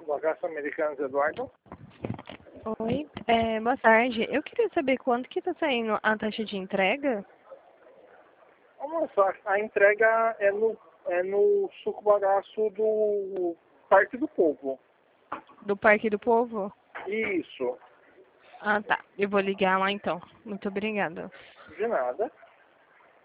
Bagaço Americanos, Eduardo. Oi, boa tarde. Eu queria saber quanto que tá saindo a taxa de entrega? Moça, a entrega é no Suco Bagaço do Parque do Povo. Do Parque do Povo? Isso, Ah, tá. Eu vou ligar lá então. Muito obrigada. de nada.